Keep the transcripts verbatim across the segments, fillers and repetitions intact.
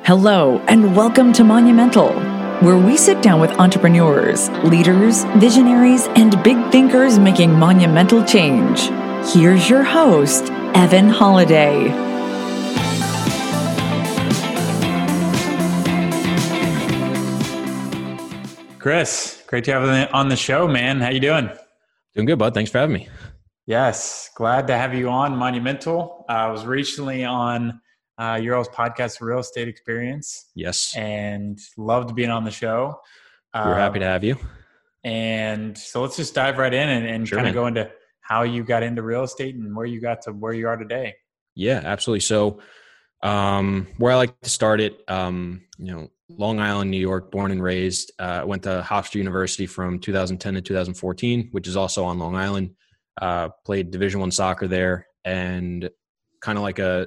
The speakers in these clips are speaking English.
Hello, and welcome to Monumental, where we sit down with entrepreneurs, leaders, visionaries, and big thinkers making monumental change. Here's your host, Evan Holiday. Chris, great to have you on the show, man. How you doing? Doing good, bud. Thanks for having me. Yes, glad to have you on Monumental. Uh, I was recently on uh, your all's podcast, Real Estate Experience. Yes. And loved being on the show. We're uh, happy to have you. And so let's just dive right in and, and Sure, kind of man. go into how you got into real estate and where you got to where you are today. Yeah, absolutely. So um, where I like to start it, um, you know, Long Island, New York, born and raised. I uh, went to Hofstra University from two thousand ten to two thousand fourteen, which is also on Long Island. Uh, played Division One soccer there, and kind of like a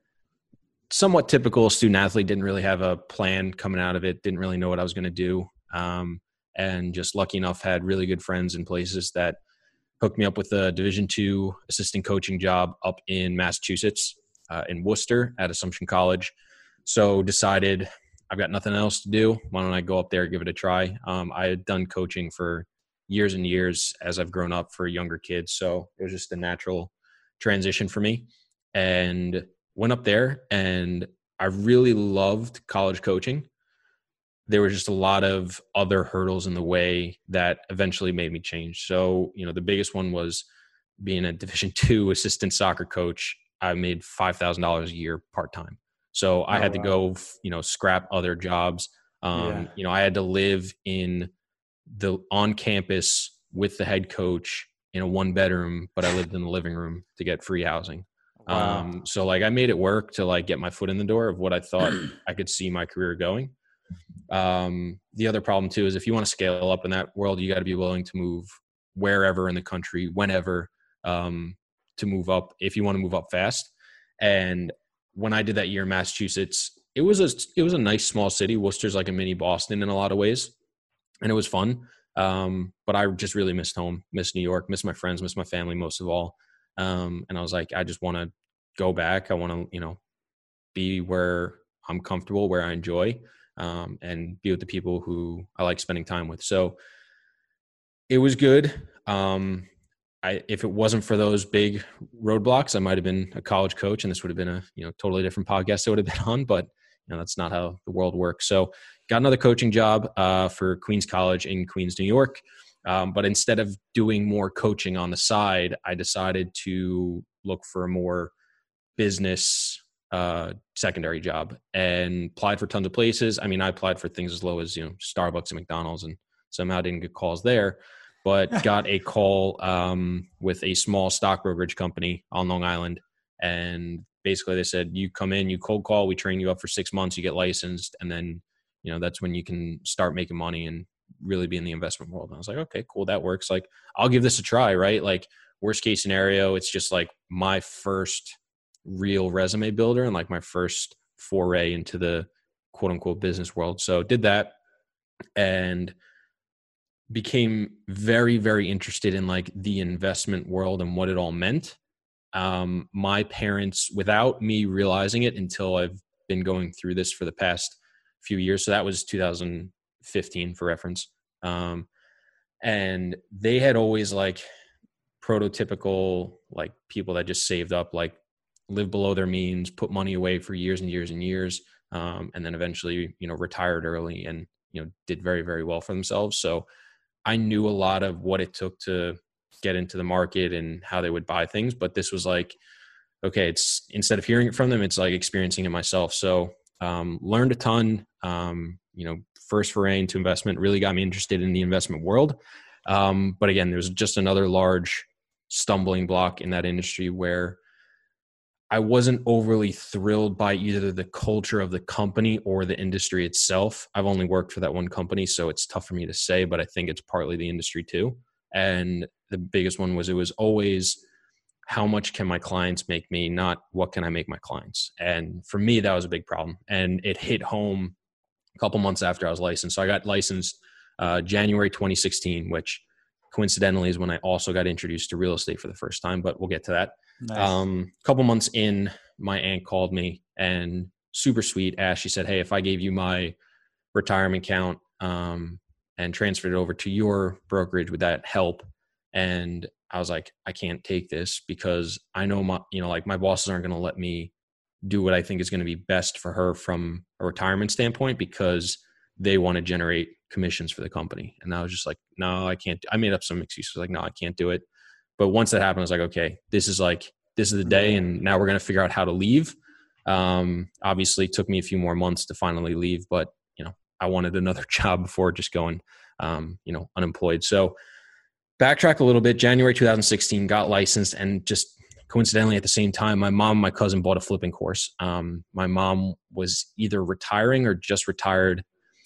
somewhat typical student athlete, didn't really have a plan coming out of it, didn't really know what I was going to do. Um, and just lucky enough, had really good friends in places that hooked me up with a Division Two assistant coaching job up in Massachusetts, uh, in Worcester at Assumption College. So decided I've got nothing else to do. Why don't I go up there, give it a try? Um, I had done coaching for years and years as I've grown up for younger kids. So it was just a natural transition for me, and went up there, and I really loved college coaching. There were just a lot of other hurdles in the way that eventually made me change. So, you know, the biggest one was being a Division Two assistant soccer coach. I made five thousand dollars a year part-time. So I Oh, had to wow. go, you know, scrap other jobs. Um, Yeah. You know, I had to live in the on campus with the head coach in a one bedroom, but I lived in the living room to get free housing. Wow. Um, so like I made it work to like get my foot in the door of what I thought I could see my career going. Um, the other problem too is if you want to scale up in that world, you got to be willing to move wherever in the country, whenever, um, to move up if you want to move up fast. And when I did that year in Massachusetts, it was a it was a nice small city. Worcester's like a mini Boston in a lot of ways, and it was fun. Um, but I just really missed home, missed New York, missed my friends, missed my family most of all. Um, and I was like, I just want to go back. I want to, you know, be where I'm comfortable, where I enjoy, um, and be with the people who I like spending time with. So it was good. Um, I, if it wasn't for those big roadblocks, I might have been a college coach, and this would have been a, you know, totally different podcast I would have been on, but you know, that's not how the world works. So got another coaching job, uh, for Queens College in Queens, New York. Um, but instead of doing more coaching on the side, I decided to look for a more business uh, secondary job and applied for tons of places. I mean, I applied for things as low as, you know, Starbucks and McDonald's, and somehow didn't get calls there, but got a call um, with a small stock brokerage company on Long Island. And basically they said, you come in, you cold call, we train you up for six months, you get licensed. And then, you know, that's when you can start making money and really be in the investment world. And I was like, okay, cool. That works. Like, I'll give this a try, right? Like, worst case scenario, it's just like my first real resume builder and like my first foray into the quote unquote business world. So did that and became very, very interested in like the investment world and what it all meant. Um, my parents, without me realizing it until I've been going through this for the past few years. So that was two thousand fifteen for reference. Um, and they had always like prototypical, like people that just saved up, like live below their means, put money away for years and years and years. Um, and then eventually, you know, retired early and, you know, did very, very well for themselves. So I knew a lot of what it took to get into the market and how they would buy things. But this was like, okay, it's instead of hearing it from them, it's like experiencing it myself. So um, learned a ton, um, you know, first foray into investment really got me interested in the investment world. Um, but again, there's just another large stumbling block in that industry where I wasn't overly thrilled by either the culture of the company or the industry itself. I've only worked for that one company, so it's tough for me to say, but I think it's partly the industry too. And the biggest one was it was always, how much can my clients make me, not what can I make my clients? And for me, that was a big problem. And it hit home a couple months after I was licensed. So I got licensed uh, January twenty sixteen, which coincidentally is when I also got introduced to real estate for the first time, but we'll get to that. Nice. Um, a couple months in, my aunt called me and super sweet. Asked, she said, hey, if I gave you my retirement account um, and transferred it over to your brokerage, would that help? And I was like, I can't take this because I know my, you know, like my bosses aren't going to let me do what I think is going to be best for her from a retirement standpoint because they want to generate commissions for the company. And I was just like, no, I can't. I made up some excuses like, no, I can't do it. But once that happened, I was like, okay, this is like, this is the day. And now we're going to figure out how to leave. Um, obviously it took me a few more months to finally leave, but you know, I wanted another job before just going, um, you know, unemployed. So backtrack a little bit, January two thousand sixteen, got licensed, and just coincidentally at the same time, my mom and my cousin bought a flipping course. Um, my mom was either retiring or just retired,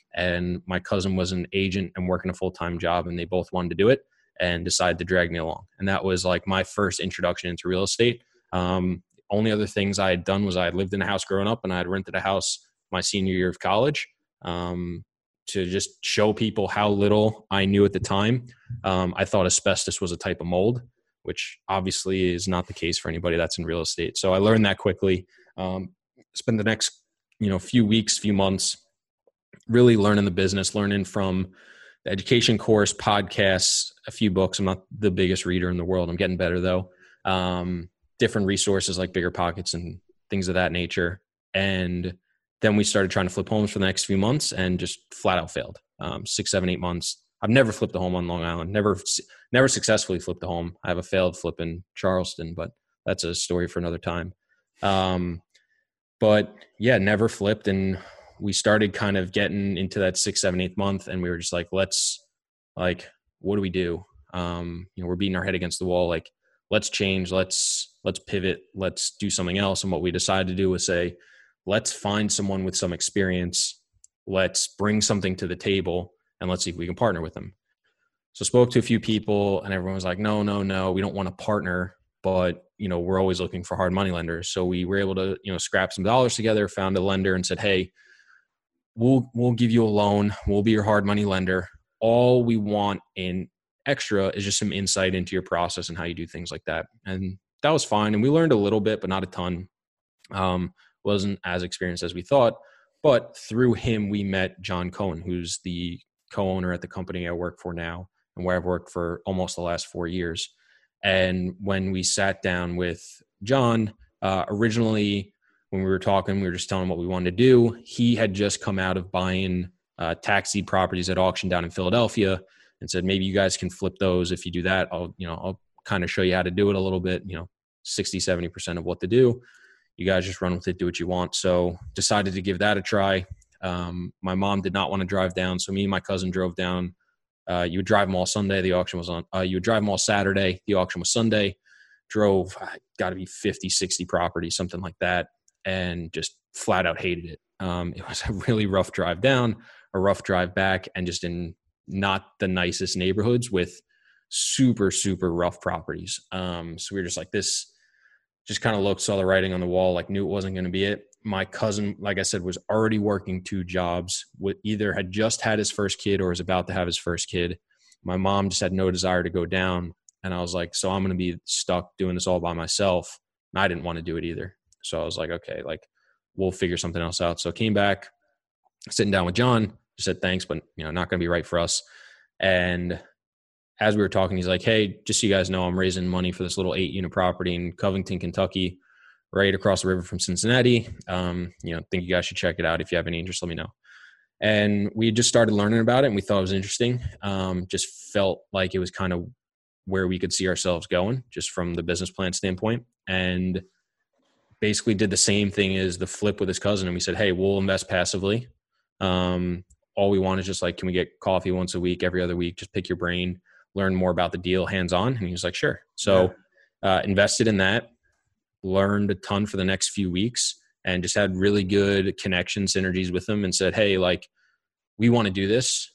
and my cousin was an agent and working a full-time job, and they both wanted to do it and decided to drag me along. And that was like my first introduction into real estate. Um, only other things I had done was I had lived in a house growing up, and I had rented a house my senior year of college. Um, to just show people how little I knew at the time. Um, I thought asbestos was a type of mold, which obviously is not the case for anybody that's in real estate. So I learned that quickly. Um, spent the next, you know, few weeks, few months, really learning the business, learning from the education course, podcasts, a few books. I'm not the biggest reader in the world. I'm getting better though. Um, different resources like Bigger Pockets and things of that nature. And then we started trying to flip homes for the next few months and just flat out failed. Um, six, seven, eight months. I've never flipped a home on Long Island. Never, never successfully flipped a home. I have a failed flip in Charleston, but that's a story for another time. Um, but yeah, never flipped. And we started kind of getting into that six, seven, eighth month. And we were just like, let's like, what do we do? Um, you know, we're beating our head against the wall. Like, let's change. Let's, let's pivot. Let's do something else. And what we decided to do was say, let's find someone with some experience. Let's bring something to the table and let's see if we can partner with them. So spoke to a few people and everyone was like, no, no, no, we don't want to partner, but you know, we're always looking for hard money lenders. So we were able to, you know, scrap some dollars together, found a lender and said, hey, we'll, we'll give you a loan. We'll be your hard money lender. All we want in extra is just some insight into your process and how you do things like that. And that was fine. And we learned a little bit, but not a ton. Um, wasn't as experienced as we thought, but through him, we met John Cohen, who's the co-owner at the company I work for now and where I've worked for almost the last four years. And when we sat down with John, uh, originally when we were talking, we were just telling him what we wanted to do. He had just come out of buying uh, tax deed properties at auction down in Philadelphia and said, maybe you guys can flip those. If you do that, I'll, you know, I'll kind of show you how to do it a little bit, you know, sixty, seventy percent of what to do. You guys just run with it, do what you want. So decided to give that a try. Um, my mom did not want to drive down. So me and my cousin drove down. Uh, you would drive them all Sunday. The auction was on, uh, you would drive them all Saturday. The auction was Sunday. Drove, uh, got to be fifty, sixty properties, something like that. And just flat out hated it. Um, it was a really rough drive down, a rough drive back, and just in not the nicest neighborhoods with super, super rough properties. Um, so we were just like this, just kind of looked, saw the writing on the wall, like knew it wasn't going to be it. My cousin, like I said, was already working two jobs, with either had just had his first kid or was about to have his first kid. My mom just had no desire to go down. And I was like, so I'm going to be stuck doing this all by myself. And I didn't want to do it either. So I was like, okay, like we'll figure something else out. So I came back, sitting down with John, just said, thanks, but you know, not going to be right for us. And as we were talking, he's like, hey, just so you guys know, I'm raising money for this little eight unit property in Covington, Kentucky, right across the river from Cincinnati. Um, you know, think you guys should check it out. If you have any interest, let me know. And we just started learning about it and we thought it was interesting. Um, just felt like it was kind of where we could see ourselves going just from the business plan standpoint. And basically did the same thing as the flip with his cousin. And we said, hey, we'll invest passively. Um, all we want is just like, can we get coffee once a week, every other week? Just pick your brain, learn more about the deal hands-on. And he was like, sure. So uh, invested in that, learned a ton for the next few weeks and just had really good connection synergies with them and said, hey, like, we want to do this.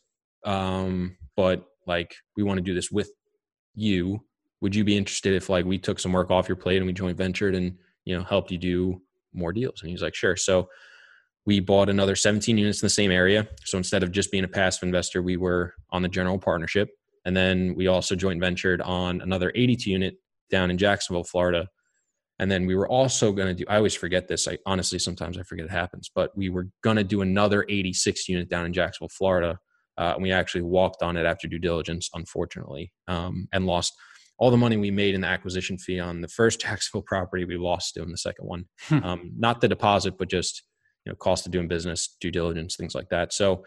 Um, but like, we want to do this with you. Would you be interested if like we took some work off your plate and we joint ventured and, you know, helped you do more deals? And he was like, sure. So we bought another seventeen units in the same area. So instead of just being a passive investor, we were on the general partnership. And then we also joint ventured on another eighty-two unit down in Jacksonville, Florida. And then we were also going to do, I always forget this. I honestly, sometimes I forget it happens, but we were going to do another eighty-six unit down in Jacksonville, Florida. Uh, and we actually walked on it after due diligence, unfortunately, um, and lost all the money we made in the acquisition fee on the first Jacksonville property. We lost doing the second one. um, not the deposit, but just, you know, cost of doing business, due diligence, things like that. So,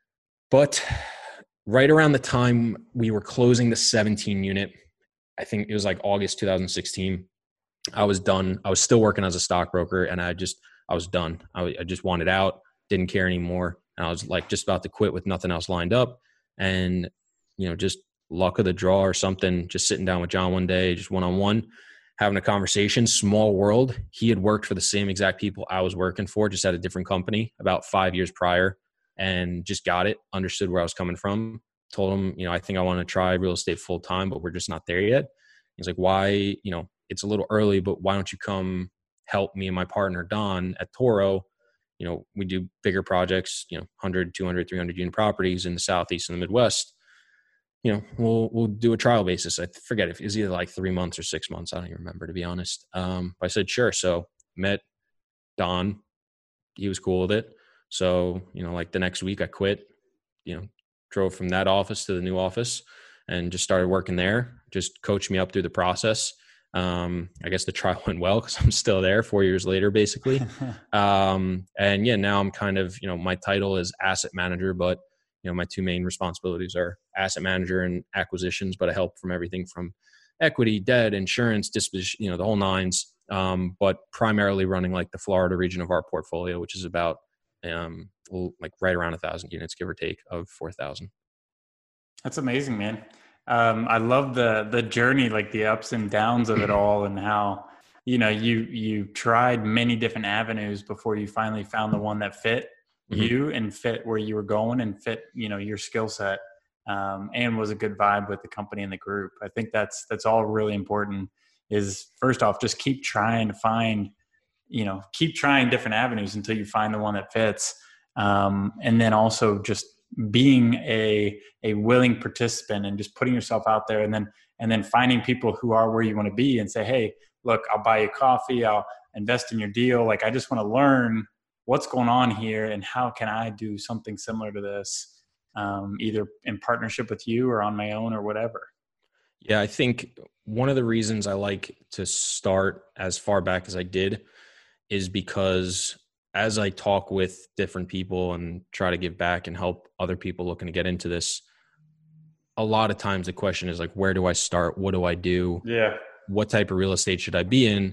but right around the time we were closing the seventeen unit, I think it was like August two thousand sixteen, I was done. I was still working as a stockbroker, and I just, I was done. I, I just wanted out, didn't care anymore. And I was like just about to quit with nothing else lined up. And, you know, just luck of the draw or something, just sitting down with John one day, just one-on-one, having a conversation, small world. He had worked for the same exact people I was working for, just at a different company about five years prior, and just got it, understood where I was coming from. Told him, you know, I think I want to try real estate full time, but we're just not there yet. He's like, why, you know, it's a little early, but why don't you come help me and my partner, Don, at Toro? You know, we do bigger projects, you know, one hundred, two hundred, three hundred unit properties in the Southeast and the Midwest. You know, we'll, we'll do a trial basis. I forget if it was either like three months or six months. I don't even remember, to be honest. Um, but I said, sure. So met Don. He was cool with it. So, you know, like the next week I quit, you know, drove from that office to the new office and just started working there. Just coached me up through the process. Um, I guess the trial went well because I'm still there four years later, basically. um, and yeah, now I'm kind of, you know, my title is asset manager, but, you know, my two main responsibilities are asset manager and acquisitions, but I help from everything from equity, debt, insurance, disposition, you know, the whole nines. Um, but primarily running like the Florida region of our portfolio, which is about, um, like right around a thousand units, give or take, of four thousand. That's amazing, man. Um, I love the the journey, like the ups and downs of it all, and how, you know, you you tried many different avenues before you finally found the one that fit mm-hmm. you and fit where you were going and fit, you know, your skill set, um, and was a good vibe with the company and the group. I think that's that's all really important. Is first off, just keep trying to find, you know, keep trying different avenues until you find the one that fits, um, and then also just being a a willing participant and just putting yourself out there, and then and then finding people who are where you want to be and say, hey, look, I'll buy you coffee, I'll invest in your deal. Like, I just want to learn what's going on here and how can I do something similar to this, um, either in partnership with you or on my own or whatever. Yeah, I think one of the reasons I like to start as far back as I did is because as I talk with different people and try to give back and help other people looking to get into this, a lot of times the question is like, where do I start? What do I do? Yeah. What type of real estate should I be in?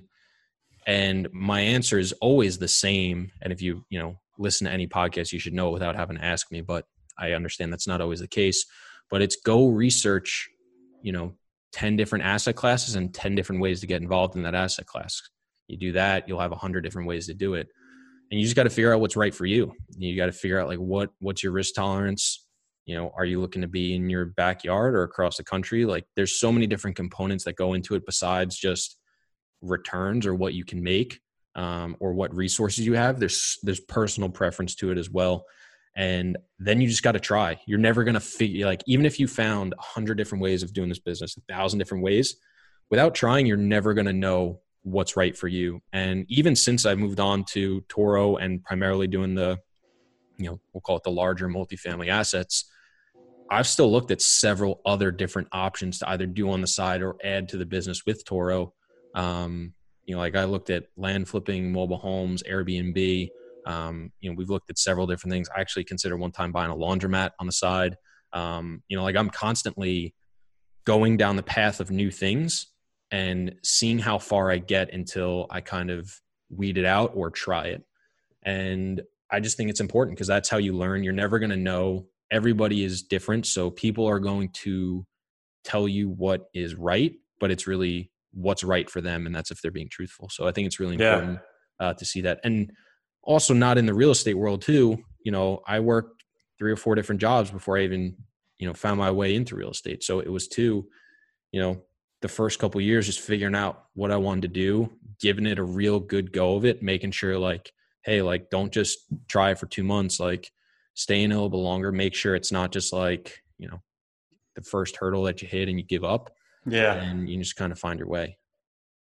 And my answer is always the same. And if you, you know, listen to any podcast, you should know without having to ask me, but I understand that's not always the case. But it's go research, you know, ten different asset classes and ten different ways to get involved in that asset class. You do that, you'll have a hundred different ways to do it. And you just got to figure out what's right for you. You got to figure out like what, what's your risk tolerance? You know, are you looking to be in your backyard or across the country? Like, there's so many different components that go into it besides just returns or what you can make, um, or what resources you have. There's, there's personal preference to it as well. And then you just got to try. You're never going to figure, like, even if you found a hundred different ways of doing this business, a thousand different ways, without trying, you're never going to know what's right for you. And even since I moved on to Toro and primarily doing the, you know, we'll call it the larger multifamily assets, I've still looked at several other different options to either do on the side or add to the business with Toro. Um, you know, like I looked at land flipping, mobile homes, Airbnb. Um, you know, we've looked at several different things. I actually considered one time buying a laundromat on the side. Um, you know, like I'm constantly going down the path of new things and seeing how far I get until I kind of weed it out or try it. And I just think it's important because that's how you learn. You're never going to know. Everybody is different. So people are going to tell you what is right, but it's really what's right for them. And that's if they're being truthful. So I think it's really important yeah. uh, to see that. And also not in the real estate world too. You know, I worked three or four different jobs before I even, you know, found my way into real estate. So it was too, you know, the first couple of years, just figuring out what I wanted to do, giving it a real good go of it, making sure like, hey, like, don't just try it for two months, like stay in a little bit longer, make sure it's not just like, you know, the first hurdle that you hit and you give up. Yeah. And you just kind of find your way.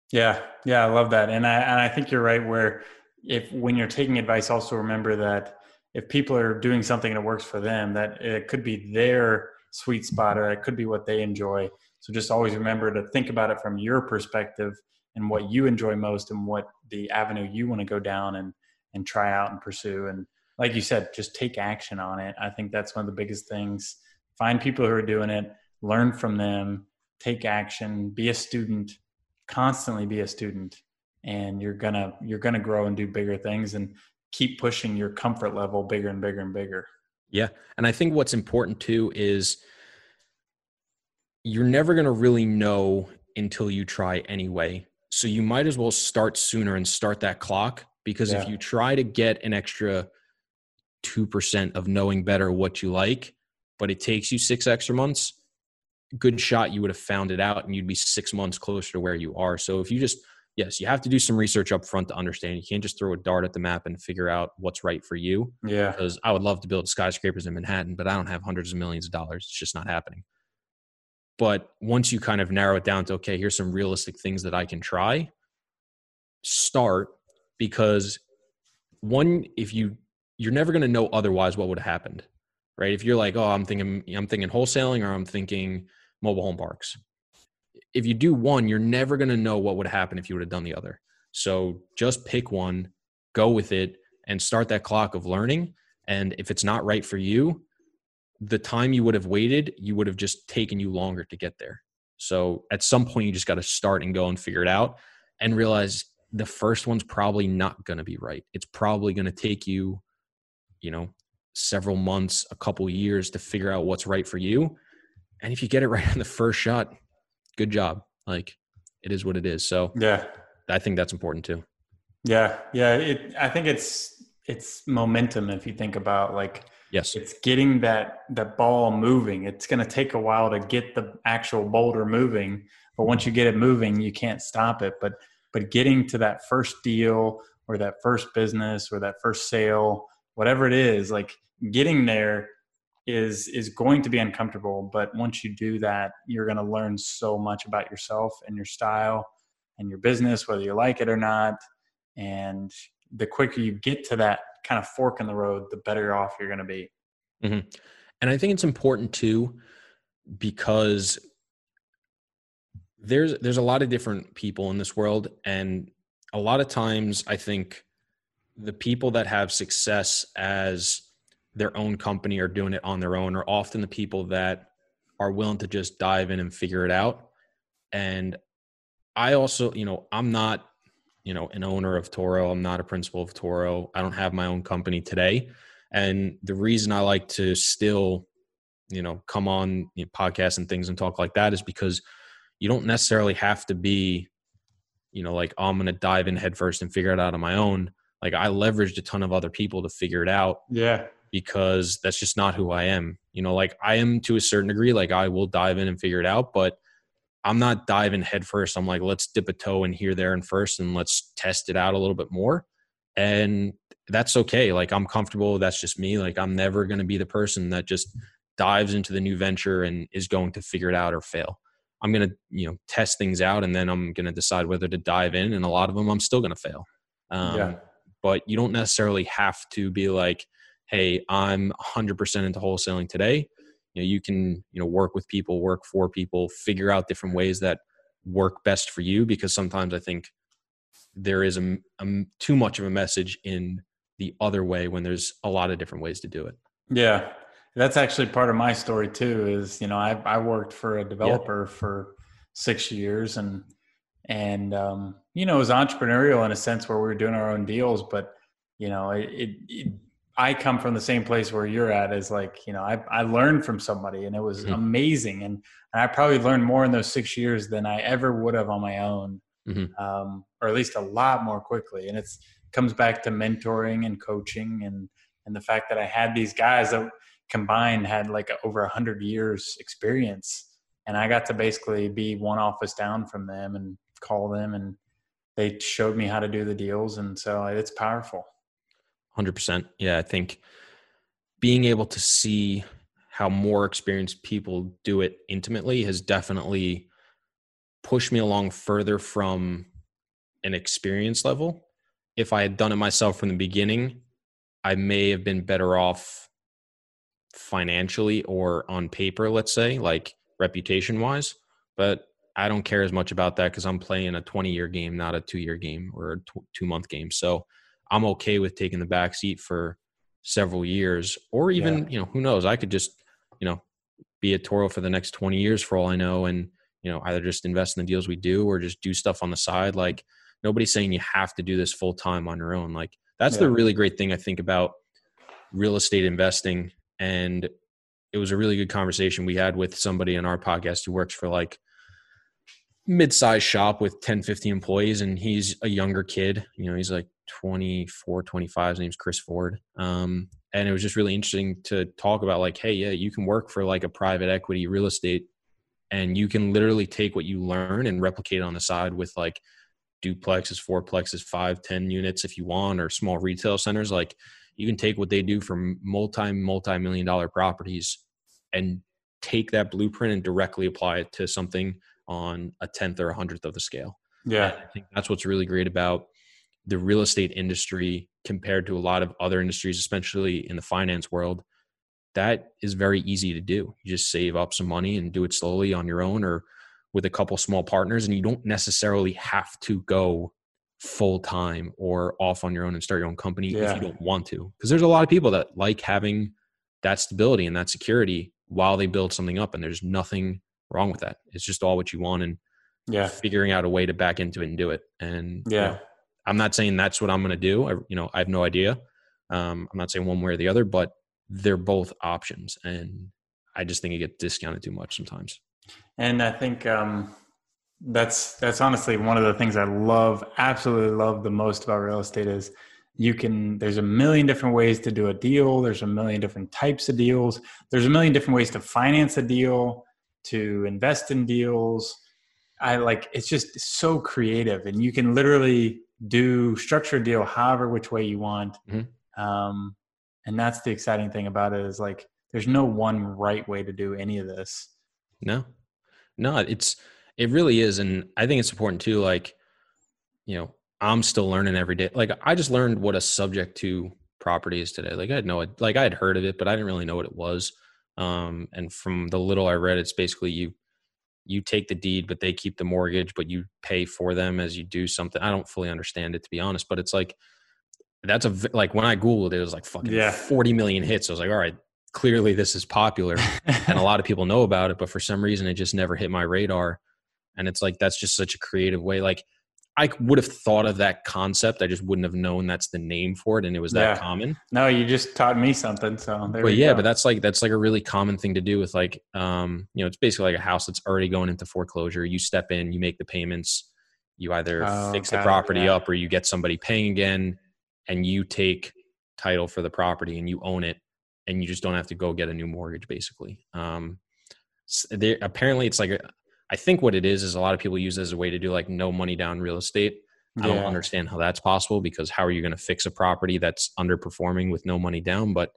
Yeah. Yeah. I love that. And I, and I think you're right where if, when you're taking advice, also remember that if people are doing something that works for them, that it could be their sweet spot or it could be what they enjoy. So just always remember to think about it from your perspective and what you enjoy most and what the avenue you want to go down and, and try out and pursue. And like you said, just take action on it. I think that's one of the biggest things. Find people who are doing it, learn from them, take action, be a student, constantly be a student, and you're gonna you're gonna grow and do bigger things and keep pushing your comfort level bigger and bigger and bigger. Yeah. And I think what's important too is you're never going to really know until you try anyway. So you might as well start sooner and start that clock, because yeah. if you try to get an extra two percent of knowing better what you like, but it takes you six extra months, good shot you would have found it out and you'd be six months closer to where you are. So if you just, yes, you have to do some research up front to understand. You can't just throw a dart at the map and figure out what's right for you. Yeah. Because I would love to build skyscrapers in Manhattan, but I don't have hundreds of millions of dollars. It's just not happening. But once you kind of narrow it down to, okay, here's some realistic things that I can try, start, because one, if you, you're never going to know otherwise what would have happened, right? If you're like, oh, I'm thinking, I'm thinking wholesaling or I'm thinking mobile home parks. If you do one, you're never going to know what would happen if you would have done the other. So just pick one, go with it, and start that clock of learning. And if it's not right for you, the time you would have waited, you would have just taken you longer to get there. So at some point, you just got to start and go and figure it out and realize the first one's probably not going to be right. It's probably going to take you, you know, several months, a couple years to figure out what's right for you. And if you get it right on the first shot, good job. Like, it is what it is. So yeah, I think that's important too. Yeah. Yeah. It, I think it's, it's momentum. If you think about like, yes, it's getting that, that ball moving. It's going to take a while to get the actual boulder moving, but once you get it moving, you can't stop it. But, but getting to that first deal or that first business or that first sale, whatever it is, like getting there is, is going to be uncomfortable. But once you do that, you're going to learn so much about yourself and your style and your business, whether you like it or not. And the quicker you get to that kind of fork in the road, the better off you're going to be. Mm-hmm. And I think it's important too, because there's, there's a lot of different people in this world. And a lot of times I think the people that have success as their own company or doing it on their own are often the people that are willing to just dive in and figure it out. And I also, you know, I'm not, you know, an owner of Toro. I'm not a principal of Toro. I don't have my own company today. And the reason I like to still, you know, come on, you know, podcasts and things and talk like that is because you don't necessarily have to be, you know, like, oh, I'm going to dive in headfirst and figure it out on my own. Like, I leveraged a ton of other people to figure it out. Yeah. Because that's just not who I am. You know, like, I am to a certain degree, like, I will dive in and figure it out, but I'm not diving head first. I'm like, let's dip a toe in here, there, and first, and let's test it out a little bit more. And that's okay. Like, I'm comfortable. That's just me. Like, I'm never going to be the person that just dives into the new venture and is going to figure it out or fail. I'm going to, you know, test things out, and then I'm going to decide whether to dive in. And a lot of them, I'm still going to fail. Um, yeah. But you don't necessarily have to be like, hey, I'm one hundred percent into wholesaling today. You know, you can, you know, work with people, work for people, figure out different ways that work best for you, because sometimes I think there is a, a too much of a message in the other way when there's a lot of different ways to do it. Yeah. That's actually part of my story too, is, you know, I, I worked for a developer yeah. for six years and, and, um, you know, it was entrepreneurial in a sense where we were doing our own deals, but, you know, it, it, it I come from the same place where you're at, is like, you know, I, I learned from somebody and it was mm-hmm. amazing. And, and I probably learned more in those six years than I ever would have on my own, mm-hmm. um, or at least a lot more quickly. And it's comes back to mentoring and coaching and, and the fact that I had these guys that combined had like over a hundred years experience. And I got to basically be one office down from them and call them, and they showed me how to do the deals. And so it's powerful. one hundred percent. Yeah, I think being able to see how more experienced people do it intimately has definitely pushed me along further from an experience level. If I had done it myself from the beginning, I may have been better off financially or on paper, let's say, like reputation wise. But I don't care as much about that because I'm playing a twenty year game, not a two year game or a t- two month game. So I'm okay with taking the back seat for several years, or even, yeah. you know, who knows? I could just, you know, be at Toro for the next twenty years for all I know. And, you know, either just invest in the deals we do or just do stuff on the side. Like, nobody's saying you have to do this full time on your own. Like, that's yeah. the really great thing I think about real estate investing. And it was a really good conversation we had with somebody in our podcast who works for like mid-sized shop with ten, fifteen employees. And he's a younger kid, you know, he's like twenty-four, twenty-five. His name's Chris Ford. Um, and it was just really interesting to talk about like, hey, yeah, you can work for like a private equity real estate and you can literally take what you learn and replicate it on the side with like duplexes, fourplexes, five, ten units if you want, or small retail centers. Like, you can take what they do for multi, multi-million dollar properties and take that blueprint and directly apply it to something on a tenth or a hundredth of the scale. Yeah. And I think that's what's really great about the real estate industry compared to a lot of other industries, especially in the finance world. That is very easy to do. You just save up some money and do it slowly on your own or with a couple small partners. And you don't necessarily have to go full time or off on your own and start your own company yeah. if you don't want to. Because there's a lot of people that like having that stability and that security while they build something up. And there's nothing wrong with that. It's just all what you want and yeah. figuring out a way to back into it and do it. And yeah, you know, I'm not saying that's what I'm going to do. I, you know, I have no idea. Um, I'm not saying one way or the other, but they're both options. And I just think it gets discounted too much sometimes. And I think um, that's, that's honestly one of the things I love, absolutely love the most about real estate is you can, there's a million different ways to do a deal. There's a million different types of deals. There's a million different ways to finance a deal, to invest in deals. I like, it's just so creative and you can literally do structure a deal however which way you want. Mm-hmm. Um, and that's the exciting thing about it is like, there's no one right way to do any of this. No, no, it's, it really is. And I think it's important too. Like, you know, I'm still learning every day. Like I just learned what a subject to property is today. Like I had no, like I had heard of it, but I didn't really know what it was. Um, and from the little I read, it's basically you, you take the deed, but they keep the mortgage, but you pay for them as you do something. I don't fully understand it, to be honest, but it's like, that's a, like when I Googled it, it was like fucking yeah. forty million hits. I was like, all right, clearly this is popular and a lot of people know about it, but for some reason it just never hit my radar. And it's like, that's just such a creative way. Like I would have thought of that concept. I just wouldn't have known that's the name for it. And it was that yeah. common. No, you just taught me something. So there but we yeah, go. but that's like, that's like a really common thing to do with like, um, you know, it's basically like a house that's already going into foreclosure. You step in, you make the payments, you either oh, fix the it, property yeah. up or you get somebody paying again and you take title for the property and you own it and you just don't have to go get a new mortgage basically. Um, there, apparently it's like, a, I think what it is, is a lot of people use it as a way to do like no money down real estate. I yeah. don't understand how that's possible because how are you going to fix a property that's underperforming with no money down? But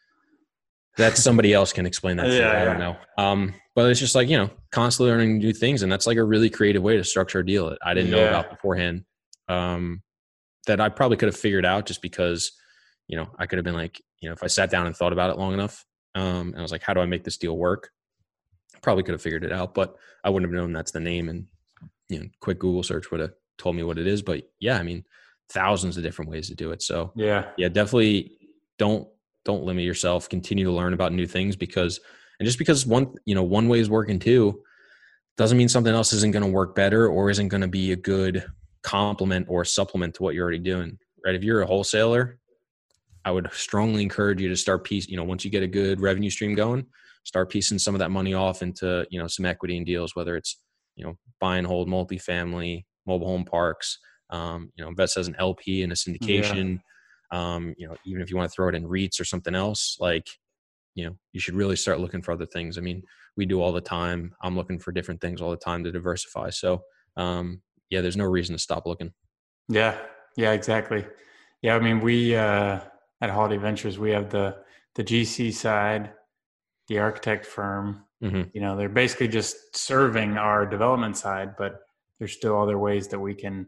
that's somebody else can explain that. yeah, to I don't know. Um, but it's just like, you know, constantly learning new things. And that's like a really creative way to structure a deal that I didn't yeah. know about beforehand. Um, that I probably could have figured out just because, you know, I could have been like, you know, if I sat down and thought about it long enough, um, and I was like, how do I make this deal work? I probably could have figured it out, but I wouldn't have known that's the name. And, you know, quick Google search would have told me what it is. But yeah, I mean, thousands of different ways to do it. So yeah, yeah, definitely don't, don't limit yourself. Continue to learn about new things because, and just because one, you know, one way is working too, doesn't mean something else isn't going to work better or isn't going to be a good complement or supplement to what you're already doing, right? If you're a wholesaler, I would strongly encourage you to start piece, you know, once you get a good revenue stream going, start piecing some of that money off into, you know, some equity in deals, whether it's, you know, buy and hold multifamily, mobile home parks, um, you know, invest as an L P in a syndication. Yeah. Um, you know, even if you want to throw it in REITs or something else, like, you know, you should really start looking for other things. I mean, we do all the time. I'm looking for different things all the time to diversify. So, um, yeah, there's no reason to stop looking. Yeah. Yeah, exactly. Yeah. I mean, we, uh, at Holiday Ventures, we have the, the G C side, the architect firm, mm-hmm. you know, they're basically just serving our development side, but there's still other ways that we can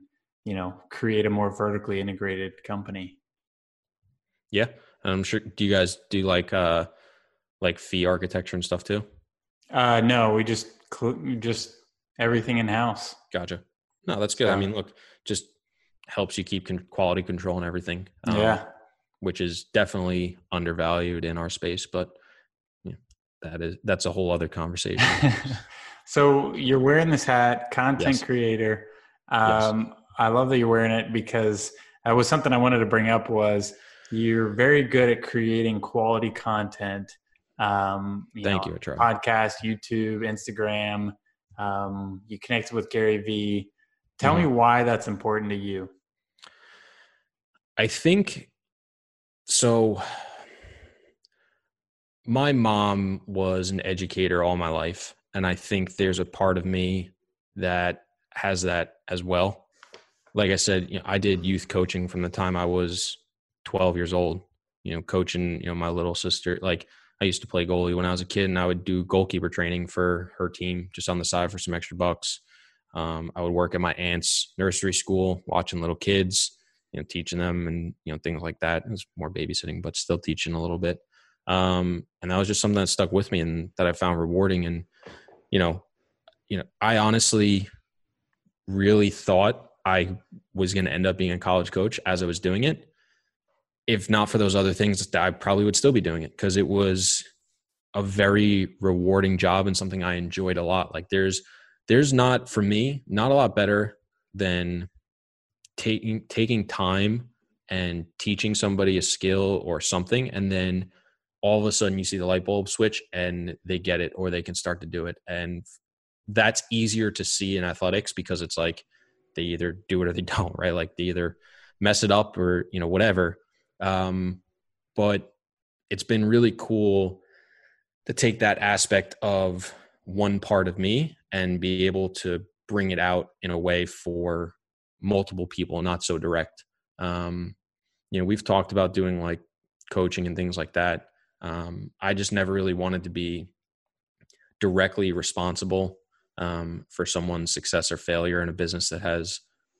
you know, create a more vertically integrated company. Yeah. I'm sure. Do you guys do like, uh, like fee architecture and stuff too? Uh, no, we just, cl- just everything in house. Gotcha. No, that's good. So, I mean, look, just helps you keep con- quality control and everything. Um, yeah. which is definitely undervalued in our space, but yeah, that is, that's a whole other conversation. So you're wearing this hat, content Yes. creator. Yes. Um, I love that you're wearing it because that was something I wanted to bring up was you're very good at creating quality content. Um, you Thank know, you. I try. podcast, YouTube, Instagram. Um, you connected with Gary Vee. Tell Mhm. me why that's important to you. I think so. My mom was an educator all my life, and I think there's a part of me that has that as well. Like I said, you know, I did youth coaching from the time I was twelve years old, you know, coaching, you know, my little sister. Like I used to play goalie when I was a kid, and I would do goalkeeper training for her team just on the side for some extra bucks. Um, I would work at my aunt's nursery school, watching little kids, you know, teaching them and, you know, things like that. It was more babysitting, but still teaching a little bit. Um, and that was just something that stuck with me and that I found rewarding. And, you know, you know, I honestly really thought I was going to end up being a college coach as I was doing it. If not for those other things, I probably would still be doing it because it was a very rewarding job and something I enjoyed a lot. Like there's, there's not, for me, not a lot better than taking, taking time and teaching somebody a skill or something. And then all of a sudden you see the light bulb switch and they get it, or they can start to do it. And that's easier to see in athletics because it's like they either do it or they don't, right? Like they either mess it up or, you know, whatever. Um, but it's been really cool to take that aspect of one part of me and be able to bring it out in a way for multiple people, not so direct. Um, you know, we've talked about doing like coaching and things like that. Um, I just never really wanted to be directly responsible um, for someone's success or failure in a business that has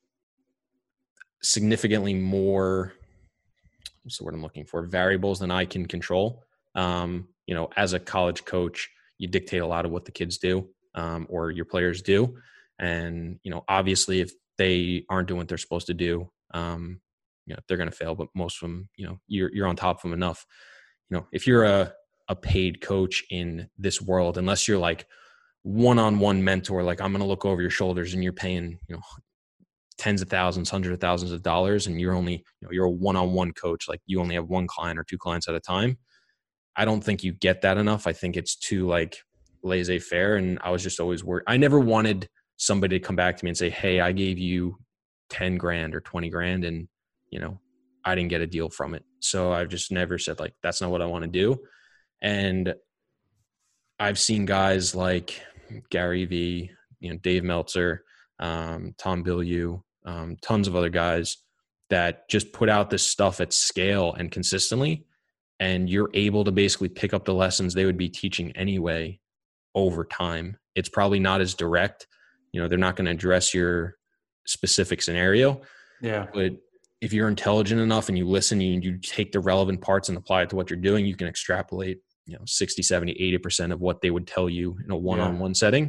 significantly more, what's the word I'm looking for, variables than I can control. Um, you know, as a college coach, you dictate a lot of what the kids do um, or your players do. And, you know, obviously if they aren't doing what they're supposed to do, um, you know, they're going to fail, but most of them, you know, you're, you're on top of them enough. You know, if you're a, a paid coach in this world, unless you're like one-on-one mentor, like I'm going to look over your shoulders and you're paying, you know, tens of thousands, hundreds of thousands of dollars, and you're only, you know, you're a one-on-one coach, like you only have one client or two clients at a time. I don't think you get that enough. I think it's too like laissez-faire. And I was just always worried. I never wanted somebody to come back to me and say, hey, I gave you ten grand or twenty grand and, you know, I didn't get a deal from it. So I've just never said like, that's not what I want to do. And I've seen guys like Gary Vee, you know, Dave Meltzer, um, Tom Bilyeu, um, tons of other guys that just put out this stuff at scale and consistently. And you're able to basically pick up the lessons they would be teaching anyway over time. It's probably not as direct. You know, they're not going to address your specific scenario. Yeah. But if you're intelligent enough and you listen and you take the relevant parts and apply it to what you're doing, you can extrapolate, you know, sixty, seventy, eighty percent of what they would tell you in a one-on-one yeah. setting.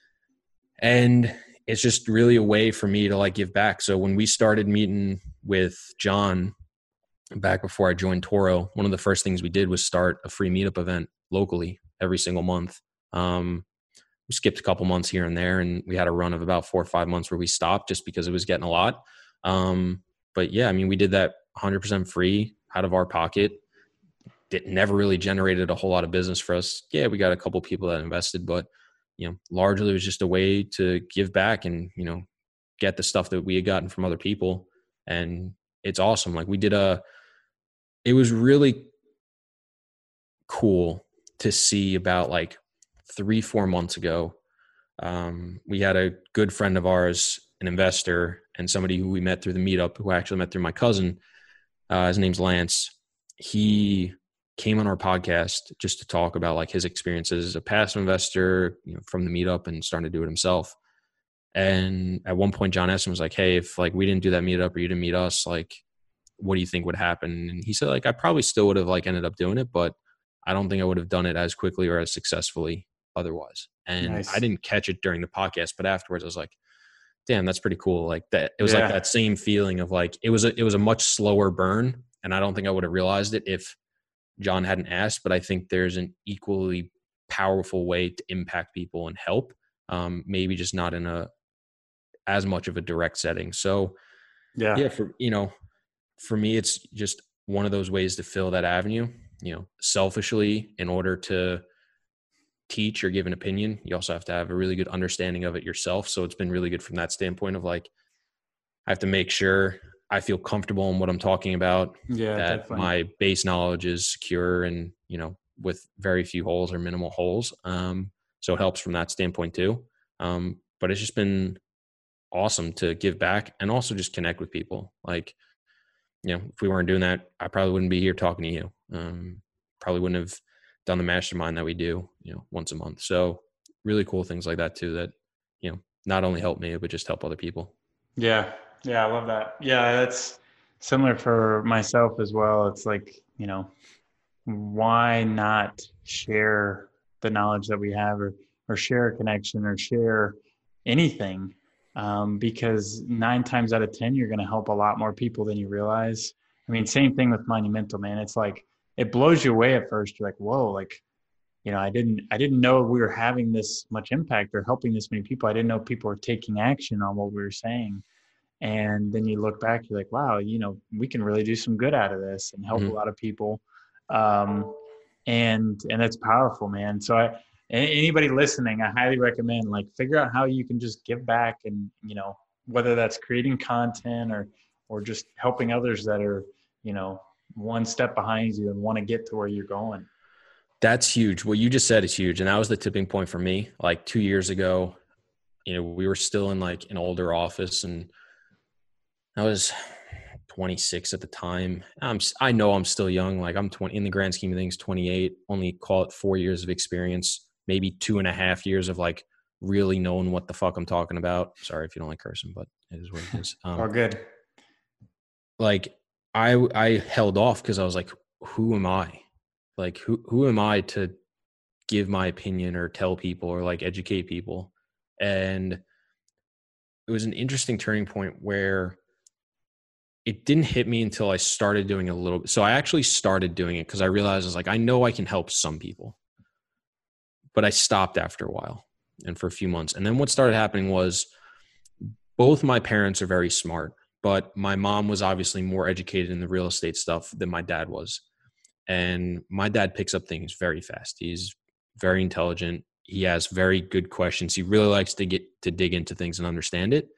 And it's just really a way for me to like give back. So when we started meeting with John back before I joined Toro, one of the first things we did was start a free meetup event locally every single month. Um, we skipped a couple months here and there, and we had a run of about four or five months where we stopped just because it was getting a lot. Um, but yeah, I mean, we did that one hundred percent free out of our pocket. It never really generated a whole lot of business for us. Yeah, we got a couple people that invested, but you know, largely it was just a way to give back and, you know, get the stuff that we had gotten from other people. And it's awesome. Like we did a, it was really cool to see about like three, four months ago. Um, we had a good friend of ours, an investor, and somebody who we met through the meetup, who I actually met through my cousin. Uh, his name's Lance. He came on our podcast just to talk about like his experiences as a passive investor, you know, from the meetup and starting to do it himself. And at one point, John Essen was like, hey, if like we didn't do that meetup or you didn't meet us, like, what do you think would happen? And he said, like, I probably still would have like ended up doing it, but I don't think I would have done it as quickly or as successfully otherwise. And Nice. I didn't catch it during the podcast, but afterwards I was like, damn, that's pretty cool. Like that, it was Yeah. like that same feeling of like, it was a, it was a much slower burn. And I don't think I would have realized it if John hadn't asked, but I think there's an equally powerful way to impact people and help. Um, maybe just not in a, as much of a direct setting. So Yeah. yeah, for, you know, for me, it's just one of those ways to fill that avenue, you know, selfishly in order to teach or give an opinion. You also have to have a really good understanding of it yourself. So it's been really good from that standpoint of like, I have to make sure I feel comfortable in what I'm talking about, Yeah. that Definitely. my base knowledge is secure and, you know, with very few holes or minimal holes. Um, so it helps from that standpoint too. Um, but it's just been awesome to give back and also just connect with people. Like, you know, if we weren't doing that, I probably wouldn't be here talking to you. Um, probably wouldn't have done the mastermind that we do, you know, once a month. So really cool things like that too, that, you know, not only help me, but just help other people. Yeah. Yeah. I love that. Yeah. That's similar for myself as well. It's like, you know, why not share the knowledge that we have, or, or share a connection, or share anything? Um, because nine times out of ten, you're going to help a lot more people than you realize. I mean, same thing with Monumental, man. It's like, it blows you away at first. You're like, whoa, like, you know, I didn't, I didn't know we were having this much impact or helping this many people. I didn't know people were taking action on what we were saying. And then you look back, you're like, wow, you know, we can really do some good out of this and help Mhm. a lot of people. Um, and, and that's powerful, man. So I, anybody listening, I highly recommend, like, figure out how you can just give back, and, you know, whether that's creating content or, or just helping others that are, you know, one step behind you and want to get to where you're going. That's huge. What you just said is huge. And that was the tipping point for me. Like two years ago, you know, we were still in like an older office, and I was twenty-six at the time. I'm, I know I'm still young. Like I'm twenty in the grand scheme of things, twenty-eight, only call it four years of experience, maybe two and a half years of like really knowing what the fuck I'm talking about. Sorry if you don't like cursing, but it is what it is. Um, All good. Like I, I held off because I was like, who am I? Like, who, who am I to give my opinion or tell people or like educate people? And it was an interesting turning point where it didn't hit me until I started doing a little bit. So I actually started doing it because I realized I was like, I know I can help some people, but I stopped after a while and for a few months. And then what started happening was both my parents are very smart, but my mom was obviously more educated in the real estate stuff than my dad was. And my dad picks up things very fast. He's very intelligent. He has very good questions. He really likes to get to dig into things and understand it.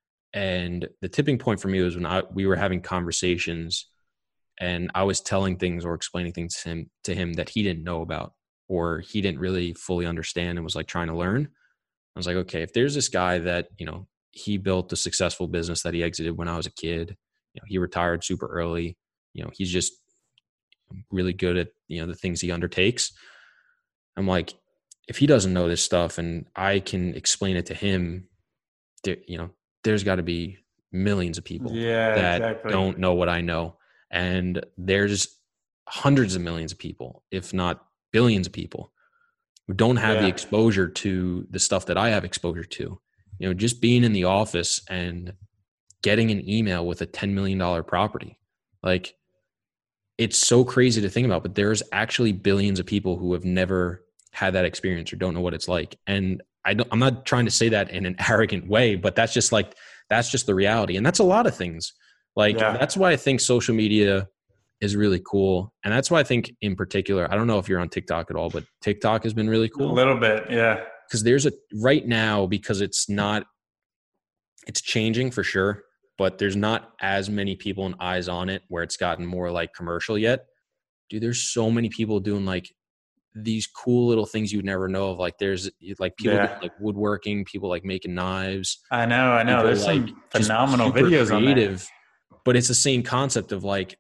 And the tipping point for me was when I, we were having conversations and I was telling things or explaining things to him, to him that he didn't know about, or he didn't really fully understand and was like trying to learn. I was like, okay, if there's this guy that, you know, he built a successful business that he exited when I was a kid, you know, he retired super early, you know, he's just really good at, you know, the things he undertakes. I'm like, if he doesn't know this stuff and I can explain it to him, there, you know, there's got to be millions of people Yeah, that exactly. don't know what I know. And there's hundreds of millions of people, if not billions of people, who don't have Yeah. the exposure to the stuff that I have exposure to. You know, just being in the office and getting an email with a ten million dollars property. Like, it's so crazy to think about, but there's actually billions of people who have never had that experience or don't know what it's like. And I don't, I'm not trying to say that in an arrogant way, but that's just like, that's just the reality. And that's a lot of things. Like, Yeah. that's why I think social media is really cool. And that's why I think in particular, I don't know if you're on TikTok at all, but TikTok has been really A cool. little bit. Yeah. Because there's a, right now, because it's not, it's changing for sure, but there's not as many people and eyes on it where it's gotten more like commercial yet. Dude, there's so many people doing like these cool little things you would never know of. Like there's like people Yeah. doing like woodworking, people like making knives. I know. I know. People, There's like, some just phenomenal super videos on there. creative, but it's the same concept of like,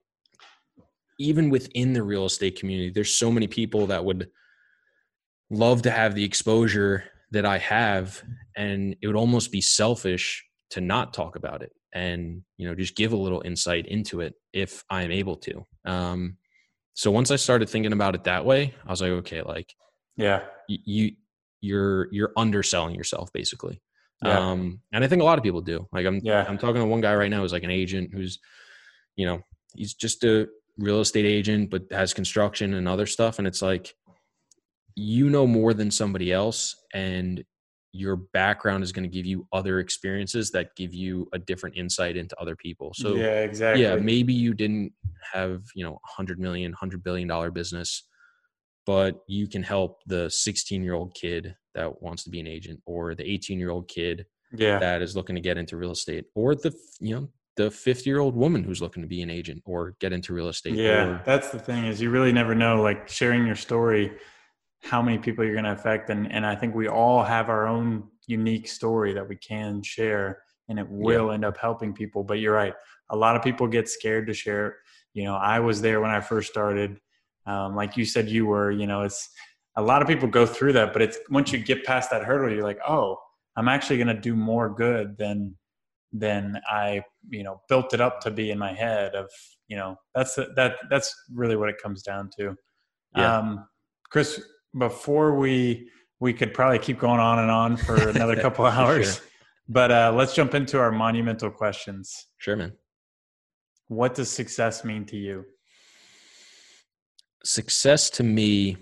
even within the real estate community, there's so many people that would love to have the exposure that I have, and it would almost be selfish to not talk about it and, you know, just give a little insight into it if I'm able to. Um, so once I started thinking about it that way, I was like, okay, like, yeah, you, you're, you're underselling yourself basically. yeah, Um, and I think a lot of people do. Like I'm, yeah, I'm talking to one guy right now who's like an agent who's, you know, he's just a real estate agent, but has construction and other stuff. And it's like, you know more than somebody else, and your background is going to give you other experiences that give you a different insight into other people. So yeah, exactly. yeah, maybe you didn't have, you know, a hundred million, hundred billion dollar business, but you can help the sixteen year old kid that wants to be an agent, or the eighteen year old kid Yeah, that is looking to get into real estate, or the, you know, the fifty year old woman who's looking to be an agent or get into real estate. yeah. Or, That's the thing, is you really never know, like, sharing your story, how many people you're going to affect. And, and I think we all have our own unique story that we can share, and it will Yeah. end up helping people. But you're right. A lot of people get scared to share it. You know, I was there when I first started. Um, like you said, you were, you know, it's a lot of people go through that, but it's once you get past that hurdle, you're like, oh, I'm actually going to do more good than, than I, you know, built it up to be in my head of, you know, that's, that, that's really what it comes down to. Yeah. Um, Chris, before we, we could probably keep going on and on for another couple of hours, Sure. but uh, let's jump into our monumental questions. Sure, man. What does success mean to you? Success to me,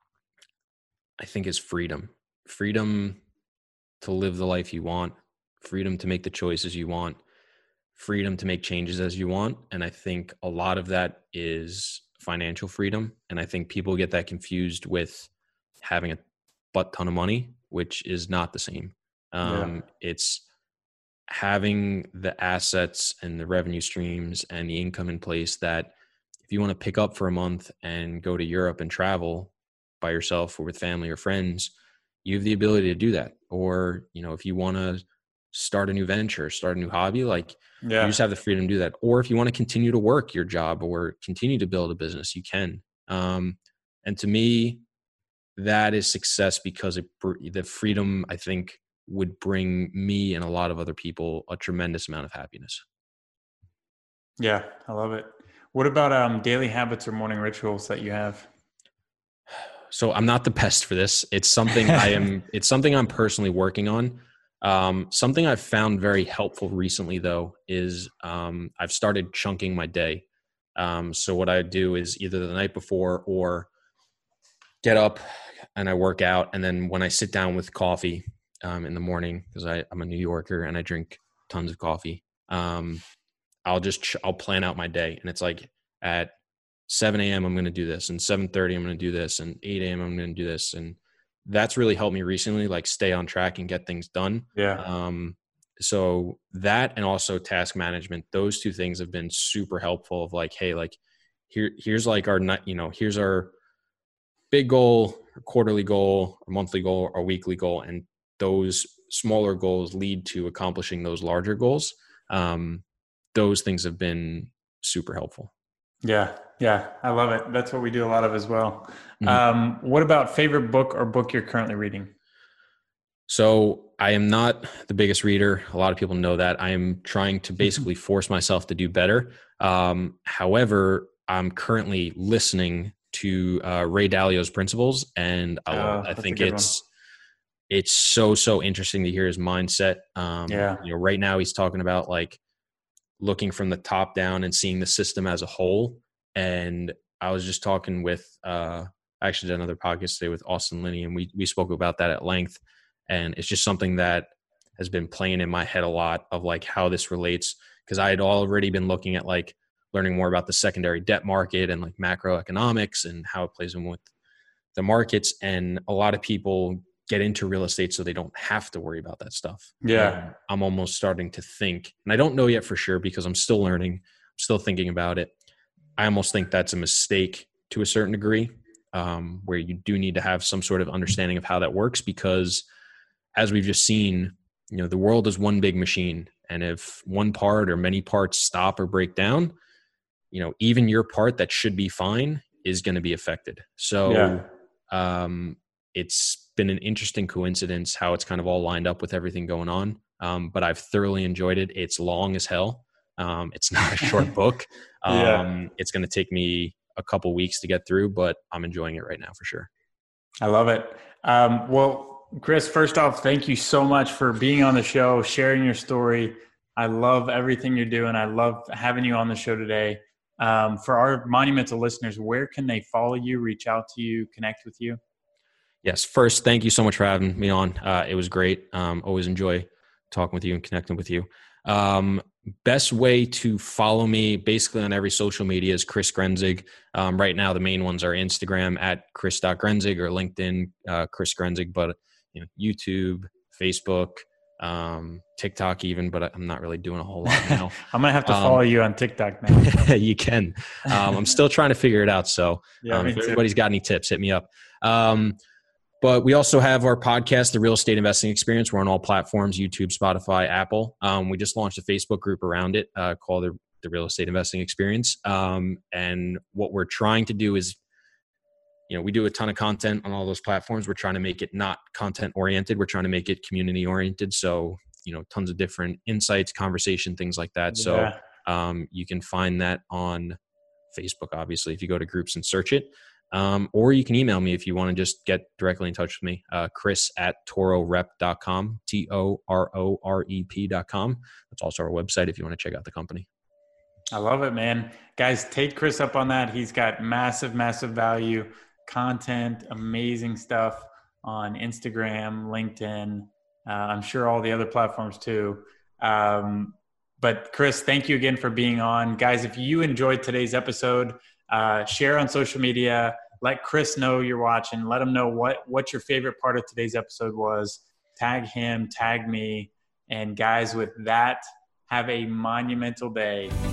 I think, is freedom. Freedom to live the life you want, freedom to make the choices you want, freedom to make changes as you want. And I think a lot of that is financial freedom. And I think people get that confused with having a butt ton of money, which is not the same. Um, yeah. It's having the assets and the revenue streams and the income in place that if you want to pick up for a month and go to Europe and travel by yourself or with family or friends, you have the ability to do that. Or, you know, if you want to start a new venture, start a new hobby, like yeah. you just have the freedom to do that. Or if you want to continue to work your job or continue to build a business, you can. Um, and to me, that is success, because it, the freedom, I think, would bring me and a lot of other people a tremendous amount of happiness. Yeah, I love it. What about um, daily habits or morning rituals that you have? So I'm not the best for this. It's something I am, it's something I'm personally working on. Um, something I've found very helpful recently, though, is um, I've started chunking my day. Um, so what I do is either the night before or get up and I work out. And then when I sit down with coffee um, in the morning, because I'm a New Yorker and I drink tons of coffee, um, I'll just, ch- I'll plan out my day. And it's like at seven a.m. I'm going to do this, and seven thirty I'm going to do this, and eight a.m. I'm going to do this. And that's really helped me recently, like stay on track and get things done. Yeah. Um, so that, and also task management, those two things have been super helpful of like, hey, like here, here's like our, you know, here's our big goal, our quarterly goal, our monthly goal, our weekly goal. And those smaller goals lead to accomplishing those larger goals. Um, those things have been super helpful. Yeah. Yeah. I love it. That's what we do a lot of as well. Mm-hmm. Um, what about favorite book or book you're currently reading? So I am not the biggest reader. A lot of people know that. I am trying to basically force myself to do better. Um, however, I'm currently listening to uh, Ray Dalio's Principles, and I, oh, I think it's one. it's so so interesting to hear his mindset. Um, yeah. You know, right now he's talking about like looking from the top down and seeing the system as a whole. And I was just talking with, uh, I actually did another podcast today with Austin Linney, and we we spoke about that at length. And it's just something that has been playing in my head a lot of like how this relates, because I had already been looking at like learning more about the secondary debt market and like macroeconomics and how it plays in with the markets. And a lot of people get into real estate so they don't have to worry about that stuff. Yeah. And I'm almost starting to think, and I don't know yet for sure because I'm still learning, I'm still thinking about it. I almost think that's a mistake to a certain degree, um, where you do need to have some sort of understanding of how that works, because as we've just seen, you know, the world is one big machine. And if one part or many parts stop or break down, you know, even your part that should be fine is going to be affected. So yeah. um, it's been an interesting coincidence how it's kind of all lined up with everything going on. Um, but I've thoroughly enjoyed it. It's long as hell. Um, it's not a short book. Um, yeah. It's going to take me a couple weeks to get through, but I'm enjoying it right now for sure. I love it. Um, well, Chris, first off, thank you so much for being on the show, sharing your story. I love everything you're doing. I love having you on the show today. Um, for our Monumental listeners, where can they follow you, reach out to you, connect with you? Yes. First, thank you so much for having me on. Uh, it was great. Um, always enjoy talking with you and connecting with you. Um, best way to follow me basically on every social media is Chris Grenzig. Um, right now, the main ones are Instagram at chris dot grenzig or LinkedIn, uh, Chris Grenzig, but you know, YouTube, Facebook, um, TikTok even, but I'm not really doing a whole lot now. I'm going to have to follow um, you on TikTok now. You can. Um, I'm still trying to figure it out. So yeah, um, if too. everybody's got any tips, hit me up. Um, But we also have our podcast, The Real Estate Investing Experience. We're on all platforms, YouTube, Spotify, Apple. Um, we just launched a Facebook group around it uh, called the, the Real Estate Investing Experience. Um, and what we're trying to do is, you know, we do a ton of content on all those platforms. We're trying to make it not content oriented. We're trying to make it community oriented. So, you know, tons of different insights, conversation, things like that. Yeah. So um, you can find that on Facebook, obviously, if you go to groups and search it. Um, or you can email me if you want to just get directly in touch with me, uh, Chris at toro rep dot com, T O R O R E P dot com. That's also our website if you want to check out the company. I love it, man. Guys, take Chris up on that. He's got massive, massive value, content, amazing stuff on Instagram, LinkedIn. Uh, I'm sure all the other platforms too. Um, but Chris, thank you again for being on. Guys, if you enjoyed today's episode, Uh, share on social media, let Chris know you're watching, let him know what, what your favorite part of today's episode was, tag him, tag me. And guys, with that, have a monumental day.